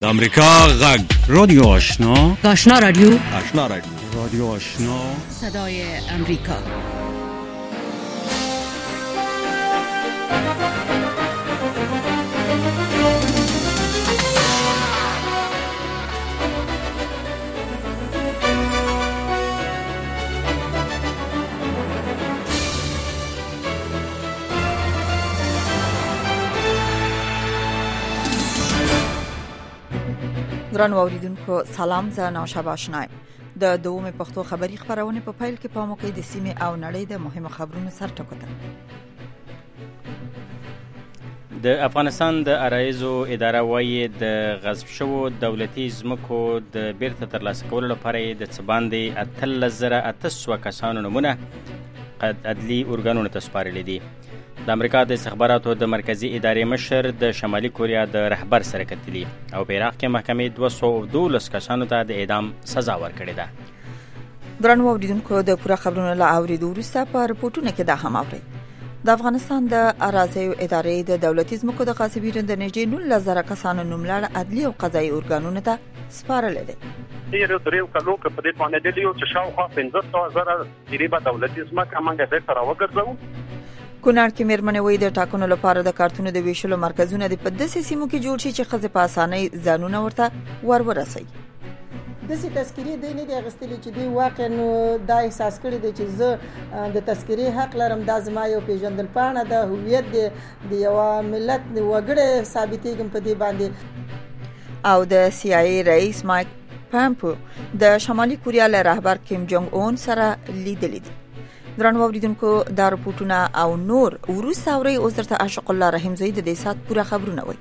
امریکا غږ رادیو آشنا رادیو رادیو آشنا صدای امریکا. درنو اوریدونکو سلام، زه نوشابه آشنایم. د دومې پښتو خبری خبرونه په پیل کې په موقع د سیمې او نړۍ د مهمو خبرونو سر ټکوته. د افغانستان د عرایضو اداره وايي د غصب شوو دولتي ځمکو د بیرته ترلاسه کولو لپاره د څه باندې 13,800 کسانو نومونه عدلي ارګانونو ته سپارلي دي. د امریکا د استخباراتو د مرکزی ادارې مشر د شمالي کوریا د رهبر سره کتلي او په عراق کې محکمې 212 کسانو ته د اعدام سزا ورکړې ده. درنو اوریدونکو د پوره خبرونو له اوریدو وروسته په رپورټونو کې دا هم اورئ. د افغانستان د اراضیو ادارې د دولتي ځمکو د غاصبینو د نږدې 19,000 کسانو نوملړ عدلي او قضایي ارګانونو ته سپارل دي. دریو کلو کې په دې باندې د یو شاوخوا 15,000 تقریبا دولتي ځمکه موږ به تر وګرځو. کونړ کې مېرمنې وایي د ټاکنو لپاره د کارتونو د ویشلو مرکزونه د په داسې سیمو کې جوړ شي چې ښځې په اسانۍ ځانونه ورته ورسوي. داسې تذکرې دی نه دی اخیستلي چې دوی واقعا دا احساس کړی دی چې زه د تذکرې حق لرم، دا زما یو پیژندل پاڼه د هویت د یو ملت وګړی ثابتېږم په دې باندې. او د CIA رئیس مایک پامپو د شمالي کوریا له رهبر کیم جونګ اون سره لیدلي دي. درنو اوریدونکو دا رپورټونه او نور وروسته اورئ. اوس درته عاشق الله رحیم زوی د دې سات پوره خبرونه وایي.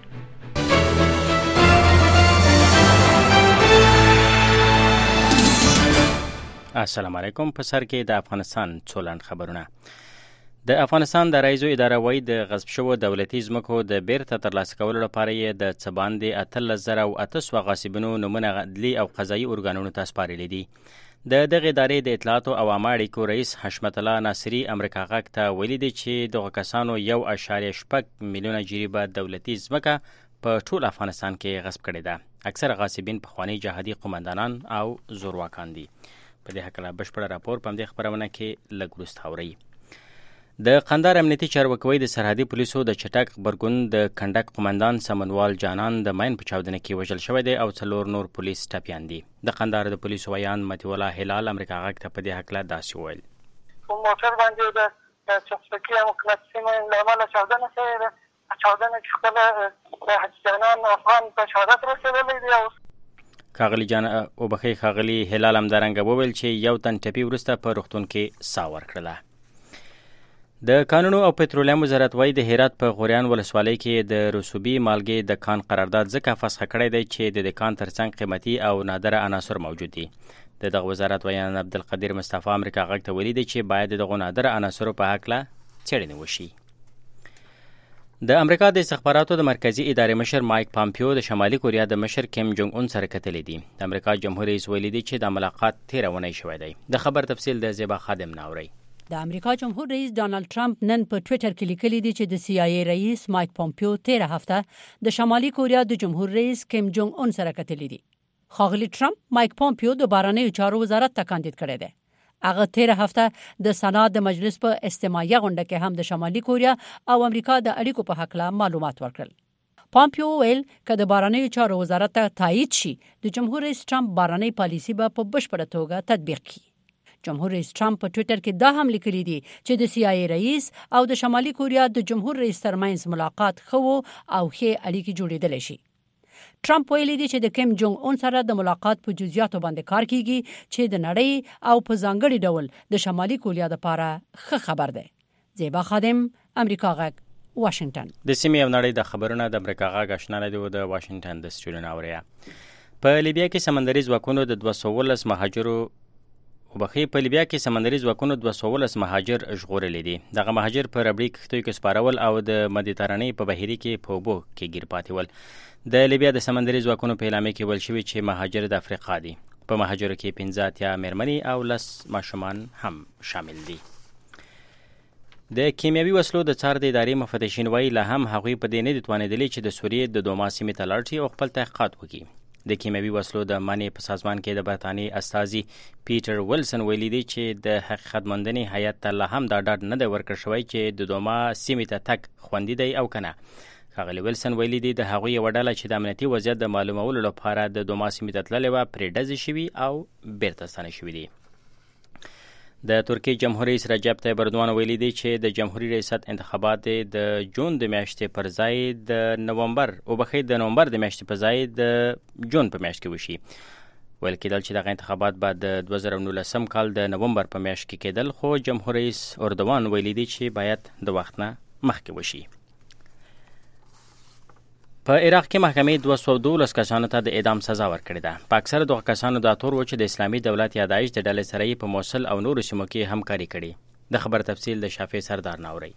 السلام علیکم. په سر کې د افغانستان څولند خبرونه. د افغانستان د عرایضو اداره وايي د غصب شوو دولتي ځمکو د بیرته ترلاسه کولو لپاره یې د څه باندې 13,800 غاصبینو نومونه عدلي او قضایي ارګانونو ته سپارلي دي. د دغه ادارې د اطلاعاتو او عامه اړیکو رئیس حشمت الله ناصري امریکا غږ ته ویلي دي چې دغه کسانو 1.6 میلیونه جریبه دولتي ځمکه په ټول افغانستان کې غصب کړې ده. اکثر غاصبین پخواني جهادي قومندانان او زورواکان دي. په دې هکله بشپړ راپور په همدې خبرونه کې لږ وروسته اورئ. د قندهار امنیتي چارواکي د سرحدي پولیسو د چټک غبرګون د کنډک قومندان سمنوال جانان د ماین په چاودنه کې وژل شوی دی او 4 نور پولیس ټپیان دي. د قندهار د پولیسو ویان متي الله هلال امریکا غږ ته په دې هکله داسې وویل. په موټر باندې د چفسکي او کلاسیمه لامل چاودنه شوې ده. چاودنه کې خپل د حجانان افغان په شهادت رسېدلی دی. ښاغلي جان وبخښئ ښاغلي هلال همدارنګه وویل چې یو تن ټپي وروسته په روغتون کې ساه ورکړله. د کانونو او پټرولیم وزارت وايي د هرات په غوریان ولسوالۍ کې د رسوبي مالګې د کان قرارداد ځکه فسخ کړی دی چې د کان ترڅنګ قیمتي او نادره عناصر موجود دي. د دغه وزارت ویان عبدالقدیر مصطفی امریکا غږ ته ویلي دی چې باید دغه نادره عناصرو په هکله څېړنې وشي. د امریکا د استخباراتو د مرکزی ادارې مشر مایک پامپیو د شمالي کوریا د مشر کیم جونګ اون سره کتلي دي. د امریکا جمهور رئیس ویلي دی چې د ملاقات تیره اونۍ شوی دی. د خبر تفصیل د زیبا خادم ناوري. د امریکا جمهور رئیس ډانلډ ټرمپ نن په ټوئیټر کې لیکلي دي چې د CIA رئیس مایک پامپیو 13 هفته د شمالي کوریا د جمهور رئیس کیم جونګ اون سره کتلي دي. ښاغلي ټرمپ مایک پامپیو د بهرنیو چارو وزارت ته کاندید کړی دی. هغه 13 هفته د سنات د مجلس په استماعیه غونډه کې هم د شمالي کوریا او امریکا د اړیکو په حق له معلومات ورکړل. پامپیو ویل چې د بهرنیو چارو وزارت ته تایید شي د جمهور رئیس ټرمپ بهرنی پالیسي به په بشپړه توګه تطبیق کړي. جمهور رئیس ټرمپ په ټوئیټر کې دا هم لیکلي دي چې د CIA رئیس او د شمالي کوریا د جمهور رئیس ترمنځ ملاقات خو او ښې اړیکې جوړېدلی شي. ټرمپ ویلي دی چې د کیم جونګ اون سره د ملاقات په جزئیاتو باندې کار کیږي چې د نړۍ او په ځانګړي ډول د شمالي کوریا لپاره ښه خبر دی. زیبا خادم امریکا غږ واشنگټن. د سیمې او نړۍ د خبرونه د امریکا غږ آشنا دی د واشنگټن د سټوډیو ناوریا. په لیبیا کې سمندري ځواکونو د 212 مهاجرو په لیبیا کې سمندري ځواکونو 212 مهاجر ژغورلي دي. دغه مهاجر په ربړي کښتیو کې سپارول او د مدیترانې په بهیري کې په اوبو کې ګیر پاتې ول. د لیبیا د سمندري ځواکونو په اعلامیه کې ویل شوي چې مهاجر د افریقا دي. په مهاجرو کې 15 مېرمنې او 10 ماشومان هم شامل دي. د کیمیاوي وسلو د څار د ادارې مفتشین وایي لا هم هغوی په دې نه دي توانېدلي چې د سوریې د دوما سیمې ته لاړ شي او خپل تحقیقات وکړي. د کیمیاوي وسلو د منع په سازمان کې د برطانیې استازي پیټر ویلسن ویلي دی چې د حقیقت موندنې هیات ته لا هم دا ډاډ نه دی ورکړل شوی چې د دوما سیمې ته تګ خوندي دی او که نه. ښاغلي ویلسن ویلي دی د هغوی یوه ډله چې د امنیتي وضعیت د معلومولو لپاره د دوما سیمې ته تللې وه پرې ډزې شوي او بیرته ستانه شوي دي. د ترکیې جمهور رئیس رجب طیب اردوغان ویلي دی چې د جمهوریت ریاست انتخابات د جون د میاشتې پر ځای د نومبر د میاشتې په ځای د جون په میاشت کې وشي. ویل کېدل چې دغه انتخابات به د 2019 کال د نومبر په میاشت کې کېدل، خو جمهور رئیس اردوغان ویلي دی چې باید د وخت نه مخکې وشي. په عراق کې محکمې 212 کسانو ته د اعدام سزا ورکړې ده. په اکثره دغه کسانو دا تور و چې د اسلامي دولت یا داعش د ډلې سره په موصل او نورو سیمو کې همکاري کړې. د خبر تفصیل د شافع سردار ناوري.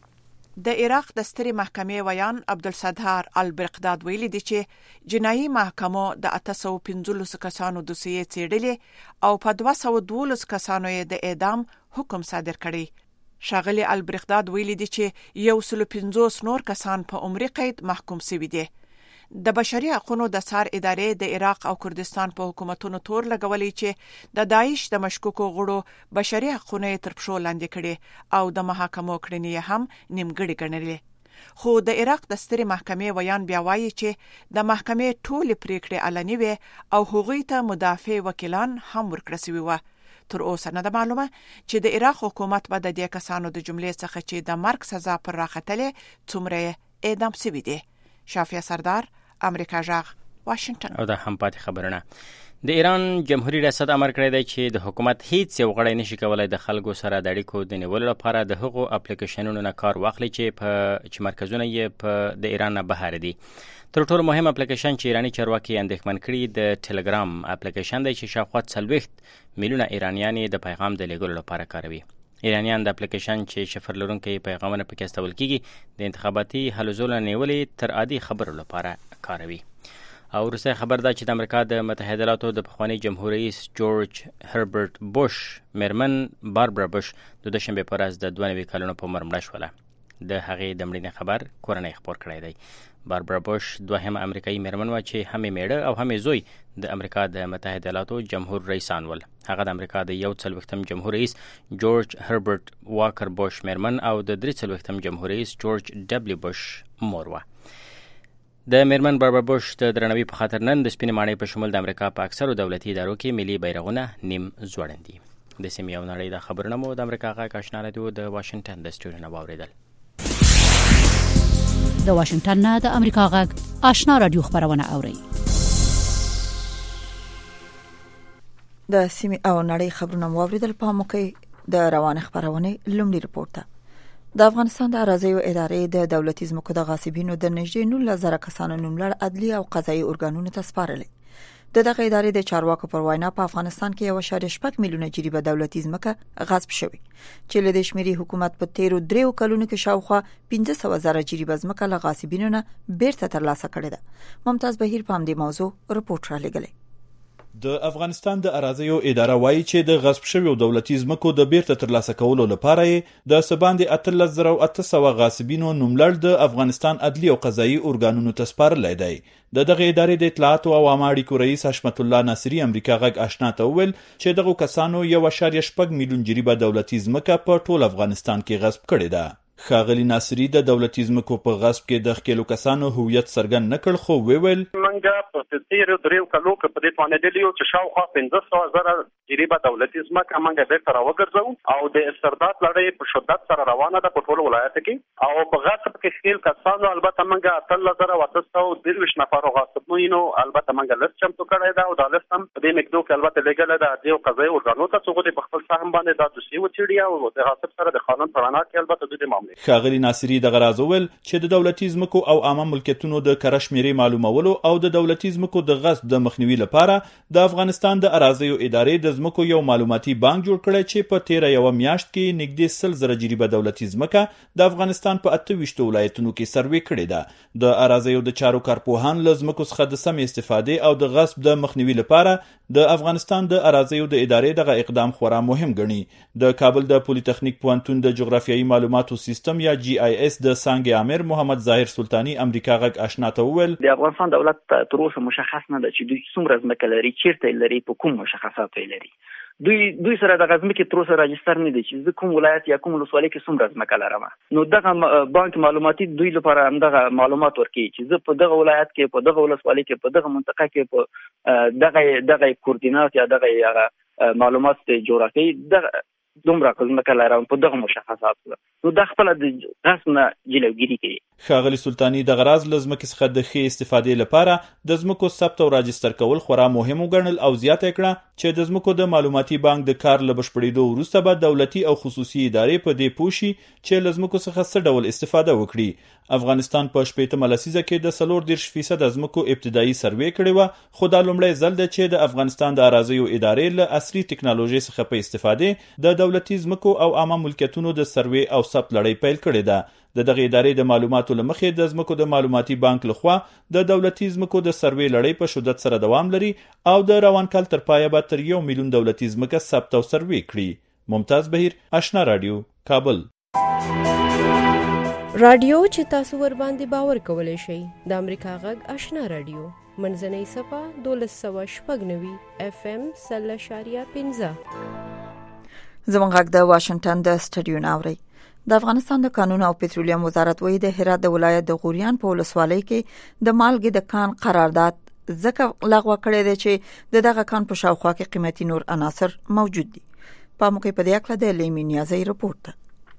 د عراق د سترې محکمې ویان عبدالستار البرقداد ویلي دی چې جنایي محکمو د 815 کسانو دوسیې څېړلې او په 212 کسانو یې د اعدام حکم صادر کړی. ښاغلي البرقداد ویلي دی چې 150 نور کسان په عمري قید محکوم شوي دي. د بشري حقوقو د څار ادارې د عراق او کردستان په حکومتونو تور لګولي چې د داعش د مشکوکو غړو بشري حقوقونه تر پښو لاندې کړي او د محاکمو کړنې هم نیمګړې ګڼلې. خو د عراق د سترې محکمې ویان بیا وایي چې د محکمې ټولې پریکړې علني وي او هغوی ته مدافع وکیلان هم ورکړل شوي وو. تر اوسه نه ده معلومه چې د عراق حکومت به د دې کسانو د جملې څخه چې د مرګ سزا پر راختلې څومره اعدام شوي دي. شافع سردار، امریکا جغ، واشنگټن. او دا هم پاتې خبرونه. د ایران جمهوریت ریاست امر کړی دی چې د حکومت هیڅ یو غړی نشي کولای د خلکو سره د اړیکو د نیولو لپاره د هغو اپلیکیشنونو نه کار واخلي چې مرکزونه یې په د ایران نه بهر دي. تر ټولو مهم اپلیکیشن چې ایرانی چارواکي اندېښمن کړي د ټلګرام اپلیکیشن دی چې شاوخوا 40 میلیونه ایرانیان د پیغام د لیږلو لپاره کاروي. ایرانیان د اپلیکیشن چې شفر لرونکي پیغامونه پکې استول کیږي د انتخاباتي هلو ځلو نیولې تر عادي خبرو لپاره کاروي. او وروستی خبر دا چې د امریکا د متحده ایالاتو د پخواني جمهور رئیس جورج هربرت بوش میرمن باربرا بوش د دوشنبې په ورځ د 92 کلونو په عمر مړه شوله. د هغې د مړینې خبر کورنۍ خپور کړی دی. باربرا بوش دوهمه امریکایي میرمن وه چې هم میړه او هم زوی د امریکا د متحده ایالاتو جمهور رئیسان ول. هغه د امریکا د 41م جمهور رئیس جورج هربرت واکر بوش میرمن او د 43م جمهور رئیس جورج ډبلیو بوش مور وه. د میرمن باربرا بوش د درناوي په خاطر نن د سپینې ماڼۍ په شمول د امریکا په اکثرو دولتي ادارو کې ملي بیرغونه نیم ځوړند دي. د سیمې او نړۍ د خبرونه مو د امریکا غږ آشنا راډیو د واشنگټن د سټوډیو نه واورېدل. د واشنگټن نه د امریکا غږ آشنا راډیو خبرونه اوري. د سیمې او نړۍ خبرونه واورېدل. په موقع د روان خبرونه لومړی رپورټ. د افغانستان د اراضیو ادارې د دولتي ځمکو د غاصبینو د نږدې 19,000 کسانو نوملړ عدلي او قضایي ارګانونو ته سپارلې. دغه ادارې د چارواکو پر وینا په افغانستان کې 1.6 میلیونه جریبه دولتي ځمکه غصب شوې چې له دې شمیرې حکومت په 13 کلونو کې شاوخوا 15,000 جریبه ځمکه له غاصبینو نه بیرته ترلاسه کړې ده. ممتاز بهیر په همدې موضوع رپورټ را لګلې. د افغانستان د اراضیو اداره وایي چې د غصب شویو دولتي ځمکو د بیرته ترلاسه کولو لپاره د سباندې 13,800 غاصبینو نوملړ د افغانستان عدلي او قضایي ارګانونو ته سپارلی دی. دغه ادارې د اطلاعات او عامه اړیکو رئیس حشمت الله ناصري امریکا غږ آشنا ته وویل چې دغه کسانو 1.6 میلیون جریبه دولتي ځمکه په ټول افغانستان کې غصب کړې ده. ښاغلي ناصري د دولتي ځمکو په غصب کې د ښکېلو کسانو هویت څرګند نه کړ، خو وویل موږ په تیرو دریو کلو کې په دې توانېدلي یو چې شاوخوا 15,000 جریبه دولتي ځمکه موږ بیرته راوګرځوو او د استرداد لړۍ په شدت سره روانه ده په ټولو ولایاتو کې. او په غصب کې ښکېل کسانو البته موږ 13,823 نفرو غاصبینو البته موږ لست چمتو کړی ده او دا لست هم په دې مقدار کې البته لګل ده د قضایي ارګانو ته څو په خپل سهم باندې دا دوسیه وڅېړي او د غصب سره د قانون په رڼا کې البته د معاملې. ښاغلي ناصري دغه راز وویل چې د دولتي ځمکو او عامه ملکیتونو د کره شمیرې معلومولو او د دولتي ځمکو د غصب د مخنیوي لپاره د افغانستان د اراضیو ادارې د ځمکو یو معلوماتي بانک جوړ کړی چې په تیره یوه میاشت کې نږدې 100,000 جریبه دولتي ځمکه د افغانستان په 28 ولایتونو کې سروې کړې ده. د اراضیو د چارو کارپوهان له ځمکو څخه د سم استفادې او د غصب د مخنیوي لپاره د افغانستان د اراضیو د ادارې دغه اقدام خورا مهم ګڼي. د کابل د پولیټیکنیک پوهنتون د جغرافیایي معلوماتو سیستم یا GIS د څانګې امیر محمد ظاهر سلطانی امریکا غږ آشنا ته وویل د افغانستان دولت تر اوسه مشخص نه ده چې دوی څومره ځمکه لري، چیرته لري، په کوم مشخصات لري. دوی سره د غزمکې تر اوسه راجستر نه دي چې زه کوم ولایت یا کوم ولسوالۍ کې څومره ځمکه لرم. نو دغه بانک معلوماتي دوی لپاره همدغه معلومات ورکوي چې زه په دغه ولایت کې، په دغه ولسوالۍ کې، په دغه منطقه کې په دغه کوردینات یا دغه معلومات جوړه کوي، دغه دومره ځمکه لرم په دغه مشخصات. نو د خپل د غصب نه جلوګیری کوي. ښاغلي سلطانی د غراض لزمکې څخه د ښې استفادې لپاره د ځمکو ثبت او راجستر کول خورا مهم وګڼل او زیاته کړه چې د ځمکو د معلوماتي بانک د کار له بشپړېدو وروسته به دولتي او خصوصي ادارې په دې پوه شي چې له ځمکو څخه څه ډول استفاده وکړي. افغانستان په 14 لسیزه کې د 34% د ځمکو ابتدایي سروې کړې وه، خو دا لومړی ځل دی چې د افغانستان د اراضیو ادارې له عصري ټکنالوژي څخه په استفادې د دولتي ځمکو او عامه ملکیتونو د سروې او ثبت لړۍ پیل کړې ده. د دغه ادارې د معلوماتو لمخې د ځمکو د معلوماتي بانک لخوا د دولتي ځمکو د سروې لړۍ په شدت سره دوام لري او د روان کال تر پایه به تر 1 میلیون دولتي ځمکه ثبت او سروې کړي. ممتاز بهیر، آشنا رادیو، کابل. رادیو چې تاسو ور باندې باور کولای شئ د امریکا غږ آشنا رادیو منځنۍ صفه 1290 FM 0.15. زموږ غږ د واشنگټن د سټډیو ناوړي. د افغانستان د قانون او پټرولیم وزارت وایي د هرات د ولایت د غوریان په ولسوالۍ کې د مالګې د کان قرارداد ځکه لغوه کړی دی چې دغه کان په شاوخوا کې قیمتي نور عناصر موجود دي. په موقع په دې اړه د لیمي نیازي رپورت.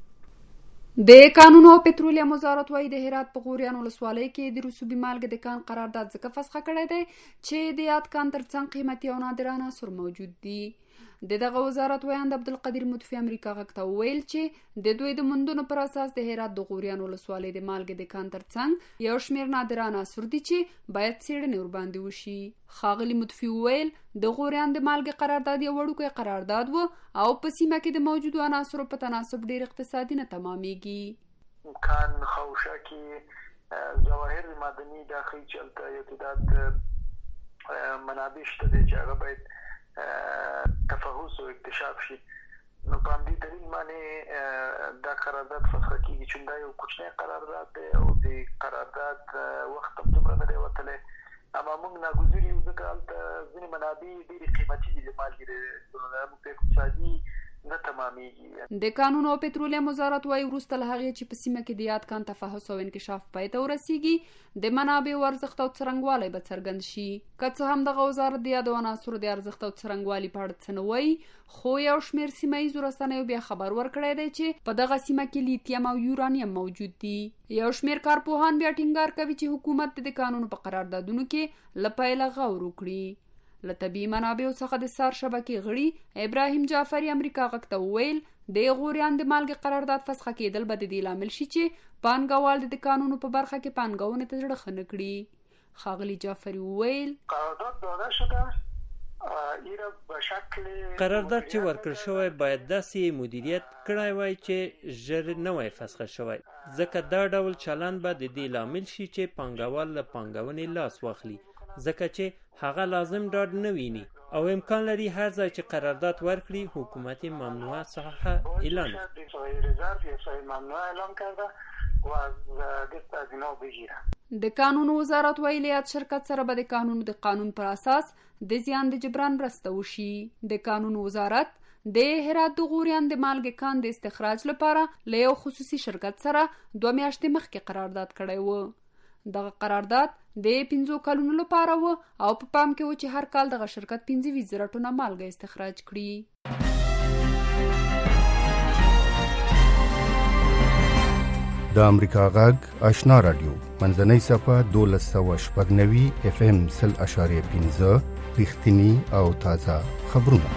د قانون او پټرولیم وزارت وایي د هرات په غوریان ولسوالۍ کې د رسوبي مالګې د کان قرارداد ځکه فسخه کړی دی چې د یاد کان ترڅنګ قیمتي او نادر عناصر موجود دي. دغه وزارت وایاند عبدالقدیر مطفی امریکا غږ ته وویل چې د دوی د موندنو پر اساس د هرات د غوریان ولسوالۍ د مالګې د کان ترڅنګ یو شمېر نادر عناصر دي چې باید څېړنې ورباندې وشي. ښاغلي مطفی وویل د غوریان د مالګې قرارداد یو وړوکی قرارداد و او په سیمه کې د موجودو عناصرو په تناسب ډېر اقتصادي نه تمامیږي. کان خوشه کې جواهر معدني داخلي چلته یو تعداد منابع شته چې هغه باید تفحص او اکتشاف شي. نو په دې دلیل باندې دا قرارداد فسخه کیږي چې دا یو کوچنی قرارداد دی او د قرارداد وخت هم دومره نه دی وتلی. اما موږ ناګزیري یو ځکه هلته ځینې منابع ډېرې قیمتي دي د مالګې موږ په اقتصادي نه تمامیږي. د قانون او پټرولیم وزارت وایي وروسته له هغې چې په سیمه کې د یاد کان تفحص او انکشاف پای ته ورسیږي د منابعو ارزښت او څرنګوالی به څرګند شي. که څه هم دغه وزارت د یادو عناصرو د ارزښت او څرنګوالي په اړه څه نه وایي، خو یو شمېر سیمه ییزو رسنیو بیا خبر ورکړی دی چې په دغه سیمه کې لیتیم او یورانیم موجود دي. یو شمېر کارپوهان بیا ټینګار کوي چې حکومت د قانون په قراردادونو کې له پیله غور وکړي. له طبیعي منابعو څخه د سار شبکې غړي ابراهیم جعفری امریکا غږ ته وویل د غوریان د مالګې قرارداد فسخه کېدل به د دې لامل شي چې پانګوال د قانونو په برخه کې پانګونې ته زړه ښه نه کړي. ښاغلي جعفری وویل قرارداد داده شده قرارداد چې ورکړ شوی باید داسې مدیریت کړی وای چې ژر نه وای فسخه شوی، ځکه دا ډول چلند به د دې لامل شي چې پانګوال له پانګونې لاس واخلي، ځکه چې هغه لازم ډاډ نه ویني او امکان لري هر ځای چې قرارداد ورکړي حکومت ممنوعه ساحه اعلان کړي. د قانون وزارت ویلي یاد شرکت سره به د قانون پر اساس د زیان د جبران مرسته وشي. د قانون وزارت د هرات د غوریان د مالګې کان د استخراج لپاره له یو خصوصي شرکت سره 2 میاشتې مخکې قرارداد کړی و. دغه قرارداد د 15 کلونو لپاره و او په پام کې و چې هر کال دغه شرکت 15,000 ټنه مالګه استخراج کړي. د امریکا غږ آشنا رادیو منځنۍ صفه 1290 FM 0.15 رښتینی او تازه خبرونه.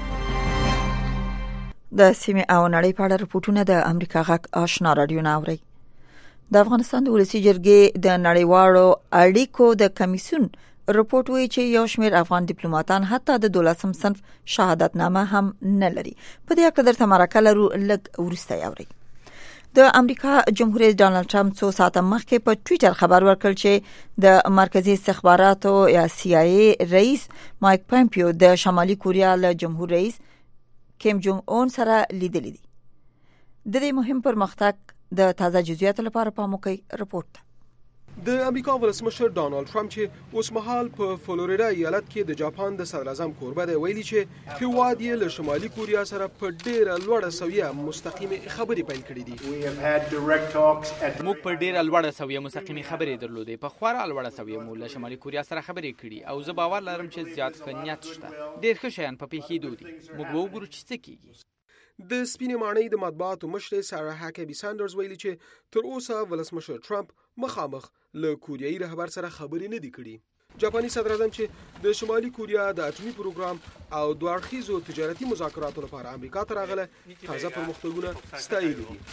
د سیمه او نړۍ په اړه رپورټونه د امریکا غږ آشنا رادیو ناوړي. د افغانستان د ولسی جرګې د نړیوالو اړیکو د کمیسیون رپورټ وایي چې یو شمېر افغان ډیپلوماټان حتی د 12م صنف شهادتنامه هم نه لري. په دې اړه درته مرکه لرو، لږ وروسته یاوري. د امریکا جمهور رئیس ډانلډ ټرمپ څو ساعته مخکې په ټوئیټر خبر ورکړ چې د مرکزی استخباراتو یا CIA رئیس مایک پامپیو د شمالي کوریا له جمهور رئیس کیم جونګ اون سره لیدلی دي. د دې مهم پرمختګ د تازه جزئیات لپاره پاموکي رپورت. د امریکا ولسمشر ډانالډ ټرمپ چې اوس مهال په فلوریدا ایالت کې د جاپان د صدر اعظم کوربه دی ویلي چې هیواد یې له شمالي کوریا سره په ډیره لوړه سویه مستقیمه خبرې پیل کړې دي. موږ په ډیره لوړه سویه مستقیمه خبرې درلودې. په خورا لوړه سویه مو له شمالي کوریا سره خبرې کړې او زه باور لرم چې زیات ښه نیت شته. ډیر ښه شیان په پیښېدو دي. موږ به وګورو چې څه کیږي. د سپینې ماڼۍ د مطبوعاتو مشر سارا هاکبي ساندرز ویلي چې تر اوسه ولسمشر ټرمپ مخامخ له کوریایي رهبر سره خبرې نه دي کړي. جاپاني صدر اعظم چې د شمالي کوریا د اټومي پروګرام او دوه اړخیزو تجارتي مذاکراتو لپاره امریکا ته راغله تازه پرمختګونه ستایلي دي.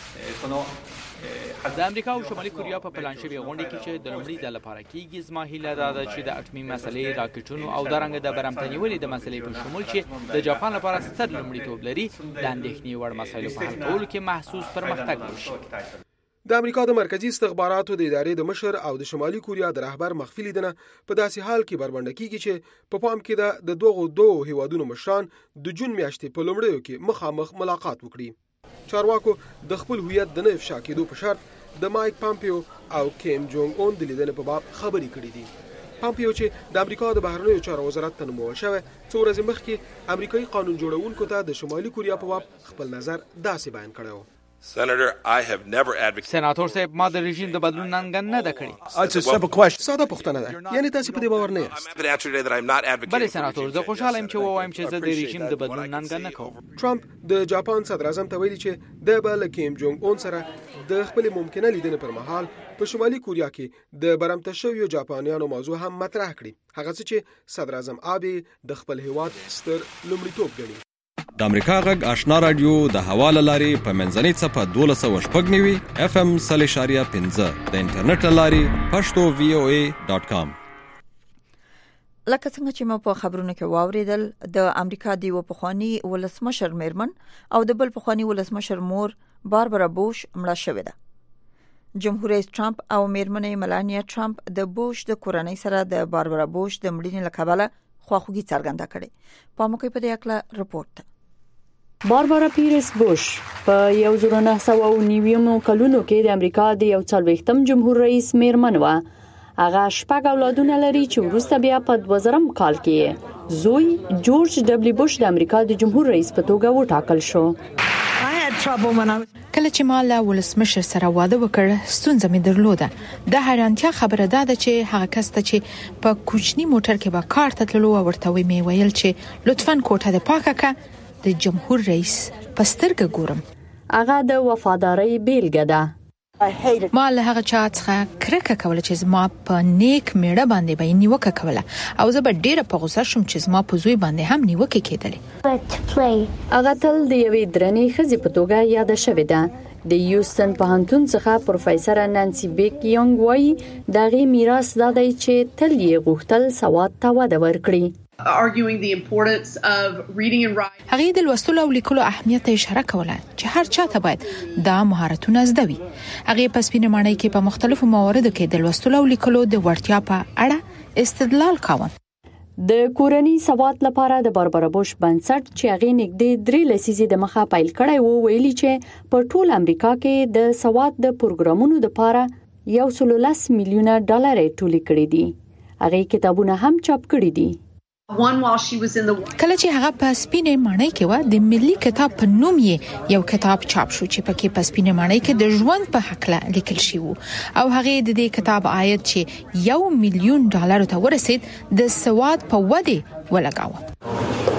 د امریکا او شمالي کوریا په پلان شوی غونډه کې چې د لومړي ځل لپاره کېږي زما هیله ده چې د اټومي مسلې راکټونو او دارنګ د برمتنې ولې د مسلې په شمول چې د جاپان لپاره ستر لومړیتوب لري د اندېښنې وړ مسایلو په حل کولو کې محسوس پرمختګ وشي. د امریکا د مرکزی استخباراتو د ادارې د مشر او د شمالي کوریا د رهبر مخفي لیدنه په داسې حال کې بربنډه کیږي چې په پام کې د دوه هیوادونو مشران د جون میاشتې په لومړیو کې مخامخ ملاقات وکړي. چارواکو د خپل هویت د نه افشا کېدو په شرط د مایک پامپیو او کیم جونګ اون د لیدنې په باب خبرې کړې دي. پامپیو چې د امریکا د بهرنیو چارو وزارت ته نومول شوی څو ورځې مخکې امریکایي قانون جوړونکو ته د شمالي کوریا په باب خپل نظر داسې بیان کړی و. سناتور صاحب ما د رژیم د بدلون ننګن نه ده کړې. ساده پوښتنه ده، یعنی تاسو په دې باور نه یاست؟ بله سناتور، زه خوشاله یم چې ووایم چې زه د رژیم د بدلون ننګن نه کوم. ټرمپ د جاپان صدر اعظم ته ویلي چې د بل کیم جونګ اون سره د خپل ممکنه لیدنې پر مهال په شمالي کوریا کې د برمته شویو جاپانیانو موضوع هم مطرح کړي، هغه څه چې صدر اعظم آبی د خپل هیواد ستر لومړیتوب ګڼي. د امریکا غږ آشنا رادیو د حواله لاري په منځنۍ صفه 1290 FM 3.15 د انټرنیټ لاري pashto.voa.com. لکه څنګه چې مو په خبرونو کې واوریدل، د امریکا د یو پخوانی ولسمشر میرمن او د بل پخوانی ولسمشر مور باربرا بوش مړه شوې ده. جمهور رئیس ټرمپ او میرمنې ملانیا ټرمپ د بوش د کورنۍ سره د باربرا بوش د مړینې لکبله خواخوږي څرګنده کړې. پاموکي په دې اړه رپورت. باربرا پیرس بوش په 1990 کلونو کې د امریکا د 40م جمهور رئیس میرمن و. هغه 6 اولادونه لري چې وروسته بیا په 2000 کال کې زوی جورج ډبلیو بوش د امریکا د جمهور رئیس په توګه وټاکل شو. کله چې ما له ولسمشر سره واده وکړ، ستونزه مې درلوده. د حیرانتیا خبره ده چې هغه کس ته چې په کوچني موټر کې به کار ته تللو ورته مې ویل چې لطفاً کوټه د پاکه کا د جمهور رئیس پسترګه ګورم. هغه د وفاداری بیلګه ده. ما له هغه چا څخه کرکه کوله چې زما په نیک میړه باندې به نیوکه کوله او زه به ډیره په غوسه شوم چې زما په زوی باندې هم نیوکه کېدلې. هغه تل د یوې درنې ښځې په توګه یاد شوې ده. د یوستن پوهنتون څخه پروفیسور نانسی بیک یونګ وایي دغه میراث دا دی چې تل یې غوښتل سواد ته وده ورکړي. هغه د لوستلو او لیکلو اهمیت ته اشاره کوله چې هر چا ته باید دا مهارتونه زده وي. هغه په سپینه ماڼۍ کې په مختلفو مواردو کې د لوستلو او لیکلو د وړتیا په اړه استدلال کاوه. د کورنۍ سواد لپاره د باربرا بوش بنسټ چې هغه نږدې 3 لسیزې د مخه پیل کړی وو، ویلي چې په ټول امریکا کې د سواد د پروګرامونو لپاره 110 میلیونه ډالر ټولې کړې دي. هغه کتابونه هم چاپ کړي دي. کله چې هغه په سپینه ماڼۍ کې و، د ملي کتاب په نوم یې یو کتاب چاپ شو چې پکې په سپینه ماڼۍ کې د ژوند په حق له لیکل شوی وو او هغه د دې کتاب عاید چې $1 ملیون ته ورسید د سواد په وده ولګاوه.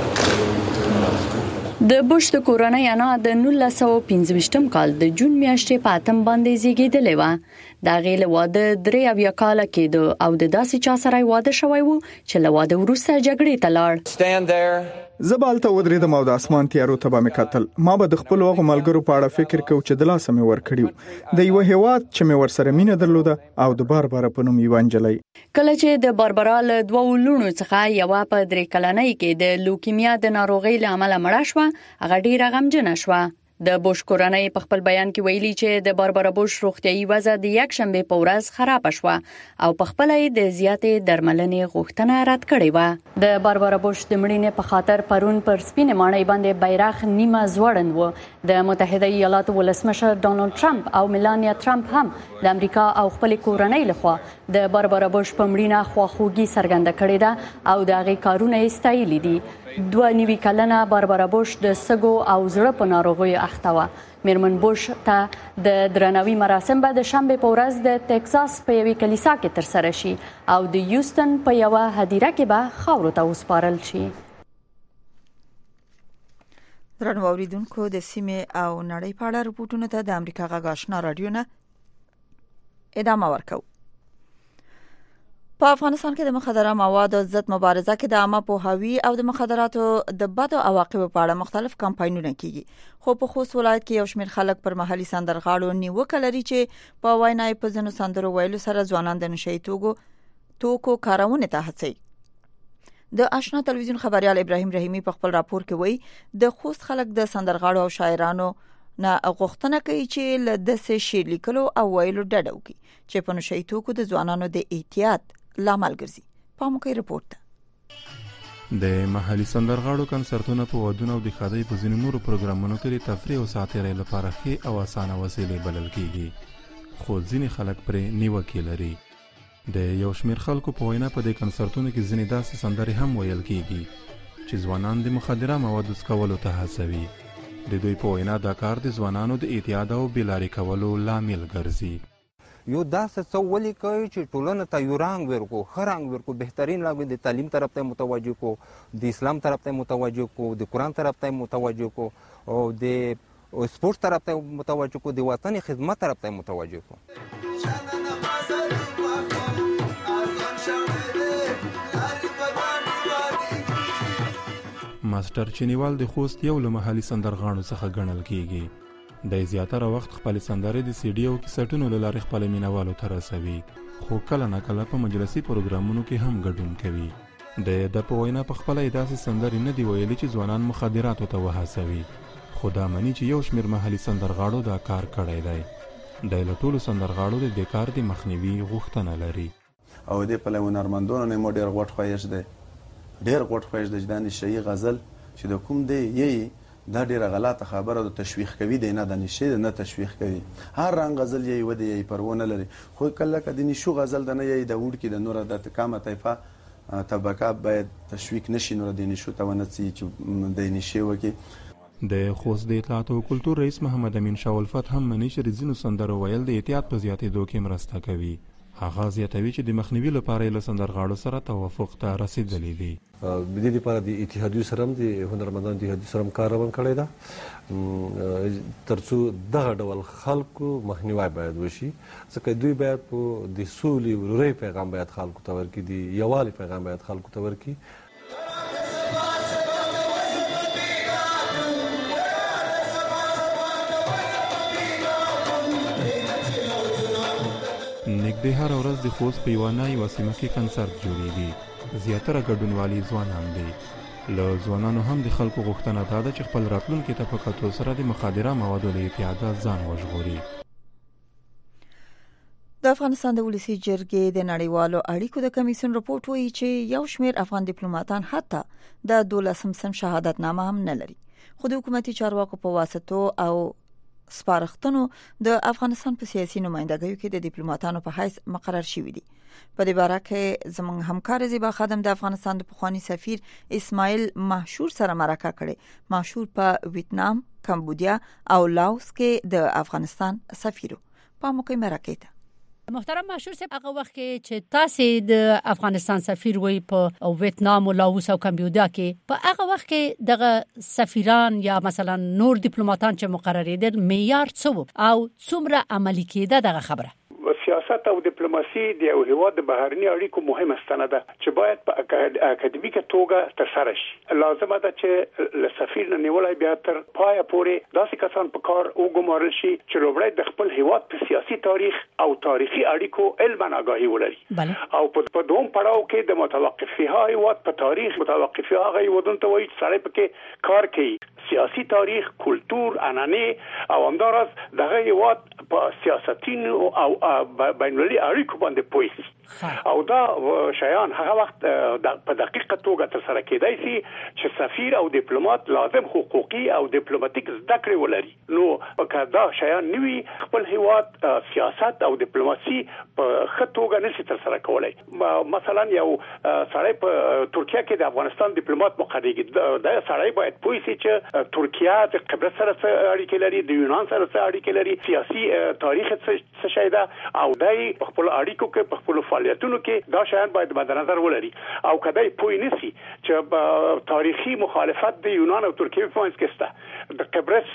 د بوش د کورنۍ انا د 1925 کال د جون میاشتې په 8 باندې زیږیدلې و. دا غیله واده 3 کال کېده او د داسې چا سره واده شوی وو چې له واده وروسته جګړې ته لاړ. زبالته ودرېدم او د اسمان تیارو ته به مې کتل. ما به د خپل وغو ملګرو په اړه فکر کوم چې د لاسه مې ور کړیو د یو هیواد چې مې ورسره مینه درلوده او د باربرا په نوم یو انجلۍ. کله چې د باربرا له 2 لونو څخه یو په 3 کلنۍ کې د لوکیمیا د ناروغۍ له امله مړه شوه، هغه ډیره غمجنه شوه. د بوش کورنۍ په خپل بیان کې ویلي چې د باربرا بوش روغتيایي وضع د یک شنبه په ورځ خراب شوه او په خپل د زیاتې درملنې غوښتنه رد کړې و. د باربرا بوش د مړینې په خاطر پرون پر سپینې ماڼۍ باندې بیرغ نیمه ځوړند و. د متحده ایالاتو ولسمشر ډونالد ټرمپ او میلانیا ټرمپ هم د امریکا او خپل کورنۍ لخوا د باربرا بوش په مړینه خواخوږي څرګنده کړې ده او د هغې کارونه یې ستایلي دي. 92 کلنه باربرا بوش د سږو او زړه په ناروغیو اخته وه. میرمن بوش ته د درناوي مراسم به د شنبه په ورځ د ټکساس په یوې کلیسا کې ترسره شي او د یوستن په یوه هدیره کې به خاورو ته وسپارل شي. درنو اوریدونکو د سیمې او نړۍ په اړه رپورټونو ته د امریکا غږ آشنا رادیو نه ادامه ورکوو. په افغانستان کې د مخدره موادو ضد مبارزه کې د عامه پوهاوي او د مخدراتو د بدو عواقبو په اړه مختلف کمپاینونه کیږي. خو په خوست ولایت کې یو شمېر خلک پر محلي سندرغاړو نیوکه لري چې په وینای په ځینو سندرو ویلو سره ځوانان د نشئی توکو کارونه ته هڅوي. د آشنا تلویزیون خبريال ابراهیم رحیمی په خپل راپور کې وایي د خوست خلک د سندرغاړو او شاعرانو نه غوښتنه کوي چې له داسې شعر لیکلو او ویلو ډډه وکړي چې په نشئی توکو د ځوانانو د احتیاط لامل ګرځي. پاموکي رپورت د محلي سندرغاړو کنسرتونو په ودونو او د خادي په ځینو نورو پروګرامونو کې د تفریح او ساتیرۍ لپاره ښه او اسانه وسیلې بلل کیږي. خو ځینې خلک پرې نیوکې لري. د یو شمېر خلکو په وینا په دې کنسرتونو کې ځینې داسې سندرې هم ویل کیږي چې ځوانان د مخدره موادو څکولو ته هڅوي. د دوی په وینا دا کار د ځوانانو د اعتیاد او بېلارې کولو لامل ګرځي. یو داسې څه ولیکئ چې ټولنه ته یو رنګ ورکو، ښه رنګ ورکو، بهترین رنګ د تعلیم طرف ته متوجه کو، د اسلام طرف ته متوجه کو، د قرآن طرف ته متوجه کو او د سپورت طرف ته متوجه کو، د وطن خدمت طرف ته متوجه کو. ماستر چینیوال د خوست یو له محلي سندرغاړو څخه ګڼل کیږي. د زیاتره وخت خپل سندرې د سي ډي او کیسټونو له لارې خپل مینوالو ته رسوي، خو کله نه کله په مجلسي پروګرامونو کې هم ګډون کوي. د په وینا په خپل داسې سندرې نه دی ویلي چې ځوانان مخدراتو ته وهڅوي، خو دا مني چې یو شمېر محلي سندرغاړو دا کار کړی دی. د له ټولو سندرغاړو د دې کار د مخنیوي غوښتنه لري. او د په هنرمندانو نه مو ډېر غوټ خوښ دی، ډېر غوټ خوښ دی چې د نشئی غزل چې د کوم دی یی دا ډیره غلطه خبره د تشویق کوي، د نه د نشي نه تشویق کوي. هر رنګ غزل یی ودی یی پرونه لري، خو کله کدی نشو غزل د نه یی د وډ کې د نور د کامه طایفه طبقه باید تشویق نشي، نور د نشو ته ونڅي چې د نشي وکي. د خوست د اطلاعات او کلتور رئیس محمد امین شاه الفت هم مني چې د ځینو سندرو ویل د احتیاط په زیاتېدو کې مرسته کوي. هغه زیاتوي چې د مخنیوي لپاره له سندرغاړو سره توافق ته رسیدلی دي. د دې لپاره د اتحادیو سره هم د هنرمندانو د اتحادیو سره هم کار روان کړی ده ترڅو دغه ډول خلکو مخنیوی باید وشي، ځکه دوی باید په د سولې ورورۍ پیغام باید خلکو ته ورکړي، د یووالي پیغام باید خلکو ته ورکړي. نږدې هر ورځ د خوست په یوه نایي سیمه کې کنسرت جوړیږي. زیاتره ګډونوالي ځوانان دي. له ځوانانو هم د خلکو غوښتنه دا ده چې خپل راتلونکي ته په کتو سره د مخدره موادو له اعتیاده ځان وژغوري. د افغانستان د ولسی جرګې د نړیوالو اړیکو د کمیسیون رپورت وایي چې یو شمېر افغان ډیپلوماټان حتی د 12 سم شهادتنامه هم نه لري، خو د حکومتي چارواکو په واسطو او سپارښتنو د افغانستان په سیاسي نمائندګیو کې د ډیپلوماټانو په حیث مقرر شوي دي. په دې باره کې زموږ همکار زیبا خادم د افغانستان د پخوانی سفیر اسماعیل محشور سره مرکه کړې. محشور په ویتنام، کمبودیا او لاوس کې د افغانستان سفیرو. په موقع مرکه ته محترم محشور صاحب، هغه وخت کې چې تاسو د افغانستان سفیر وي په ویتنام او لاوس او کمبودیا کې، په هغه وخت کې دغه سفیران یا مثلا نور ډیپلوماټان چې مقرریدل معیار څه او څومره عملی کېده دغه خبره؟ سیاست او ډیپلوماسي د یو هیواد د بهرنی اړیکو مهمه ستنه ده چې باید په اکاډمیکه توګه ترسره شي. لازمه ده چې له سفیر نه نیولای بیا تر پای پورې داسې کسان په کار وګمارل شي چې لومړی د خپل هیواد په سیاسي تاریخ او تاریخي اړیکو علما آگاهي ولري او په دوم پړاو کې د متوقفي هیواد په تاریخ متوقفي هغه هیوادونو ته وایي چې سړی پکې کار کوي. سیاسي تاریخ، کلتور، عنعنې او همداراز دغه هیواد په سیاستینو او بین‌المللي اړیکو باندې پوه شي. او دا شیان هغه وخت په دقیقه توګه تر سره کېدای شي چې سفیر او ډیپلوماټ لازم حقوقي او ډیپلوماټیک زده کړې ولري. نو که دا شیان نوي خپل هیواد سیاست او ډیپلوماسي په ښه توګه نشي تر سره کولای. مثلا یو سړی په ترکیه کې د افغانستان ډیپلوماټ مقرریږي، دا سړی باید پوه شي چې ترکیه د قبرس سره څه اړیکې لري، د یونان سره څه اړیکې لري، سیاسي تاریخ څه شی ده، او دای په خپل اړیکو کې په خپل فعالیتونو کې دا شیان باید مد نظر ولري. او کدی پوه نشي چې تاریخي مخالفت د یونان او ترکیه په منځ کې شته، د قبرس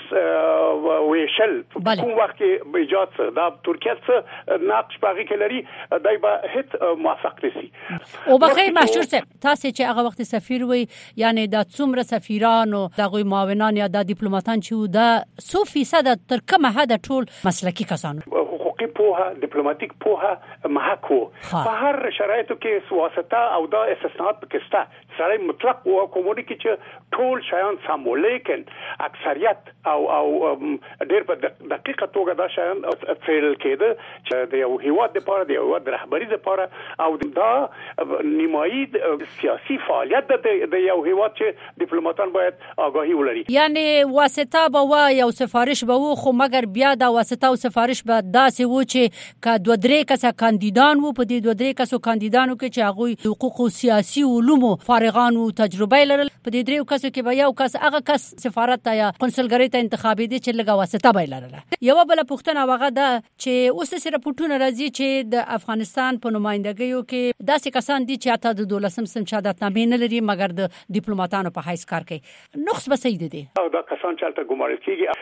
ویشل کوم وخت کې ایجاد څه دا ترکیه څه نقش باغی کې لري، دای به هیڅ موافق نشي. او بخیر مشهور صاحب تاسو چې هغه وخت سفیر وي، یعنی د څومره سفیران او دغه معاونان یا د ډیپلوماټان چې دا 100% تر کومه حد ټول مسلکی کسان حقوقي پوهه، ډیپلوماټیک پوهه محک وو. په هر شرایطو کې واسطه او دا استثناءات پکې شته. سړی مطلق او کوموري کې چې ټول شیان سمو، لیکن اکثریت او ډېر په دقیقه توګه دا شیان فعل کېده چې د یو هیواد لپاره، د یو هیواد رهبری لپاره او دا نیمایي سیاسي فعالیت د یو هیواد چې ډیپلوماټان باید آگاهی ولري. یعنی واسطه به و یو سفارش به و، خو مګر بیا دا واسطه او سفارش به داسې و چې کا 2-3 کسه کاندیدان وو، په دې 2-3 کسو کاندیدانو کې چې هغه حقوق او سیاسي علومو فارغان او تجربه لرل، په دې 3 کسو کې به یو کس هغه کس سفارت ته یا قنصلګری ته انتخابي دي چې لګا واسطه به لرله. یو بل پښتنه وغه ده چې اوس سره پټونه راځي چې د افغانستان په نمائندګیو کې داسې کسان دي چې اته د 12 سم شهادتنامې نه لري مګر د ډیپلوماټانو په حیث کار کوي. نقص به صحیح دي او دا کسان چې تل ګمارل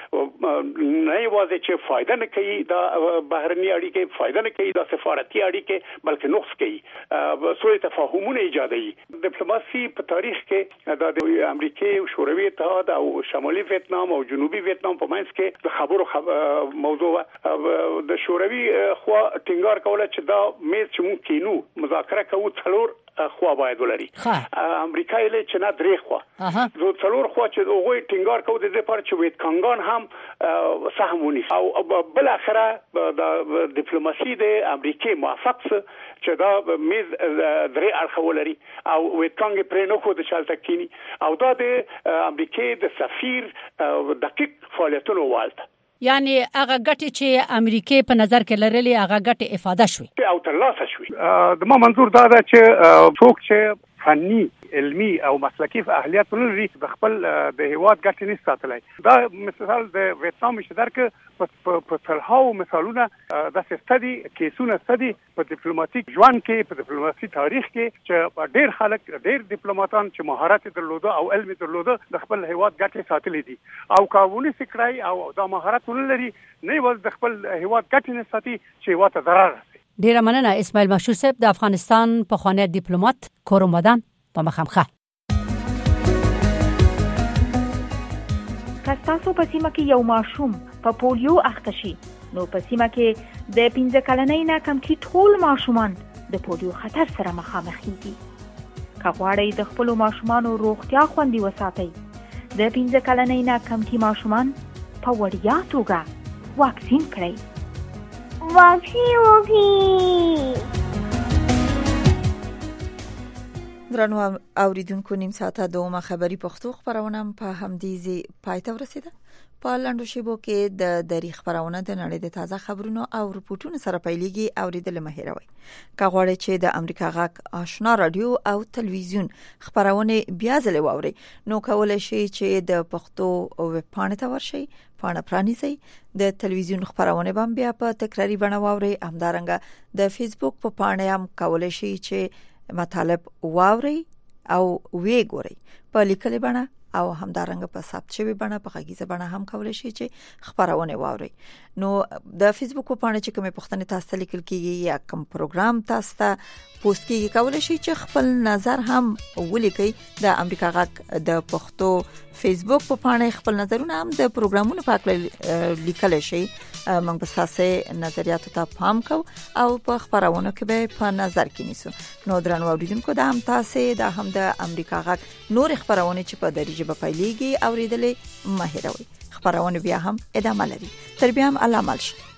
کیږي نه یوازې چې فائدہ نه کوي دا بهرني اړیکې، فائدہ نه کوي دا سفارتي اړیکې، بلکې نقص کوي، سوء تفاهمونه ایجادوي. ډیپلوماسي په تاریخ کې د امریکای او شوروي اتحاد او شمالي ویتنام او جنوبي ویتنام په منځ کې د خبرو موضوع د شوروي خو ټینګار کوله چې دا میز چې مونږ کینو مذاکره کوو څلور خو باید ولري. امریکای له چې نه درې خو زو څلور خو چې هغه ټینګار کوي د دې پر چې ویت کانګان هم سهمونی او بل اخره د ډیپلوماسي د امریکای موافق چې دا میز درې اړخ ولري او ویت کانګ پرې نه خو د چالت کینی او دا د امریکای د سفیر دقیق فعالیتونو والته، یعنی هغه ګټه چې امریکای په نظر کې لرلې هغه ګټه افاده شوي او ترلاسه شوي. د ما منظور دا ده چې څوک چې فني، علمی او مسلکی اهلیت ولري د خپل د هیواد ګټې نه ساتلای. دا مثال د ویتنام شدار کې په تلهاو مثالونه د ستدي کیسونه ستدي په ډیپلوماټیک ژوند کې، په ډیپلوماسي تاریخ کې چې ډېر خلک، ډېر ډیپلوماټان چې مهارت درلوده او علم درلوده د خپل هیواد ګټې ساتلې دي او کاونی فکرای او دا مهارت ولري نه یوازې د خپل هیواد ګټې نه ساتي چې هیواد ته ضرر رسي. ډیره مننه اسماعیل مشهور صاحب د افغانستان پخوانی ډیپلوماټ کورمدان په مخامخه. کستاسو په سیمه کې یو ماشوم په پولیو اخته شي نو په سیمه کې د 15 کلنۍ نه کم کې ټول ماشومان د پولیو خطر سره مخامخ دي. که غواړئ د خپل ماشومانو روغتیا خوندي وساتئ، د 15 کلنۍ نه کم کې ماشومان په وړیا توګه واکسین کړئ. واکسین وکړئ. درنو اوریدونکو، نیم ساعته دومره خبری پښتو خبرونه په همدې پای ته ورسیده. په لاندو شیبو کې د دری خبرونه د نړۍ د تازه خبرونو او رپورټونو سره پیلېږي. اوریدل مه هېروئ. که غواړئ چې د امریکا غږ آشنا رادیو او تلویزیون خبرونه بیا ځل واورئ نو کولای شئ چې د پښتو ویب پاڼې ته ورشئ، پاڼه پرانیزئ، د تلویزیون خبرونه هم بیا په تکراری بڼه واورئ. همدارنګه د فیسبوک په پاڼه هم کولای شئ چې مطالب واورئ او وی ګورئ په لیکلي بڼه او همدارنګه په ثبت شوی بڼه په غږیزه بڼه هم کولای شئ چې خبرونه واورئ. نو د فیسبوک په پاڼه چې کومه پښتنه تاسو لیکل کیږي یا کوم پروګرام تاسو ته پوسټ کیږي کولای شئ چې خپل نظر هم ولیکئ. د امریکا غږ د پښتو فیسبوک په پاڼه خپل نظرونه هم د پروګرامونو په اړه لیکل شئ. موږ به تاسو نظریاتو ته پام کو او په خبرونه کې به په نظر کې نیسو. نو درنو اوریدونکو، دا هم تاسو د هم د امریکا غږ نور خبرونه چې په دری ژبه پیلېږي اوریدلې مهیروي. خبرونه بیا هم ادامه لري. تر بیا هم الله مل شي.